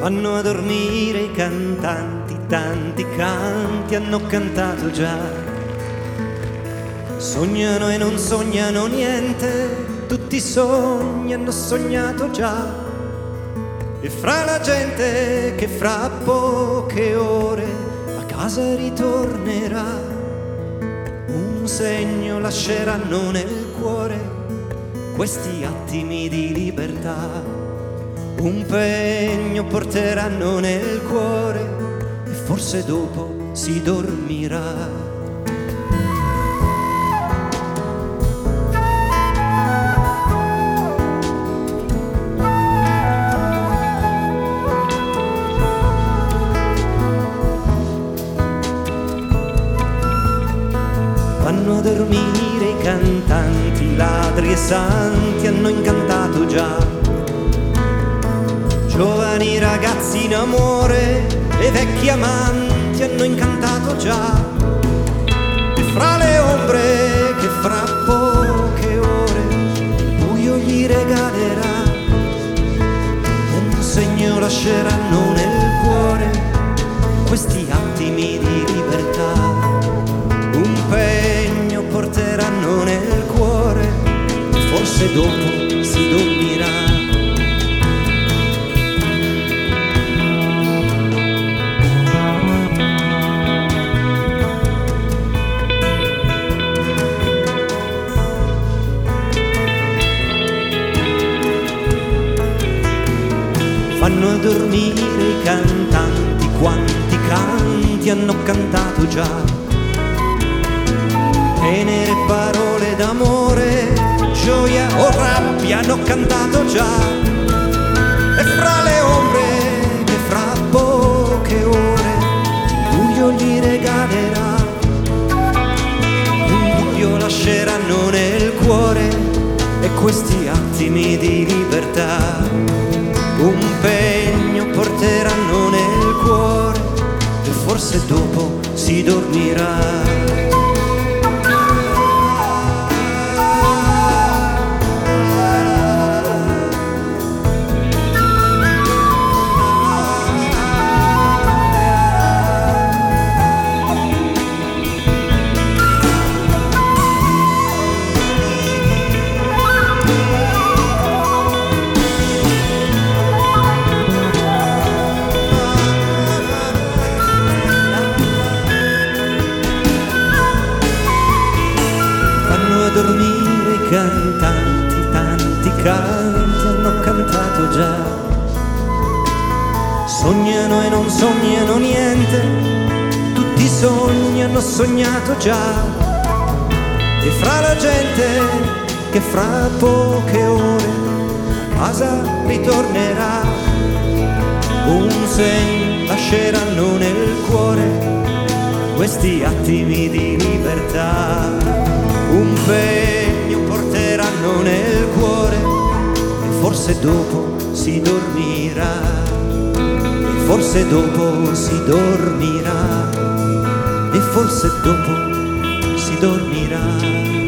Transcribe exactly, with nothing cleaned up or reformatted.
Vanno a dormire i cantanti, tanti canti hanno cantato già. Sognano e non sognano niente, tutti i sogni hanno sognato già. E fra la gente che fra poche ore a casa ritornerà, un segno lasceranno nel cuore questi attimi di libertà. Un pegno porteranno nel cuore e forse dopo si dormirà. Vanno a dormire i cantanti, ladri e santi hanno incantato già. Giovani ragazzi in amore e vecchi amanti hanno incantato già. E fra le ombre che fra poche ore il buio gli regalerà, un segno lasceranno nel cuore questi attimi di libertà. Un pegno porteranno nel cuore e forse dopo si dormirà. Vanno a dormire i cantanti, quanti canti hanno cantato già. Tenere parole d'amore, gioia o rabbia hanno cantato già. E fra le ombre che fra poche ore il buio gli regalerà, un dubbio lasceranno nel cuore e questi attimi di libertà. Un pegno porteranno nel cuore e forse dopo si dormirà. Dormire i cantanti, tanti canti hanno cantato già. Sognano e non sognano niente, tutti i sogni hanno sognato già. E fra la gente che fra poche ore a casa ritornerà, un segno lasceranno nel cuore questi attimi di libertà. Un pegno porteranno nel cuore e forse dopo si dormirà. E forse dopo si dormirà. E forse dopo si dormirà.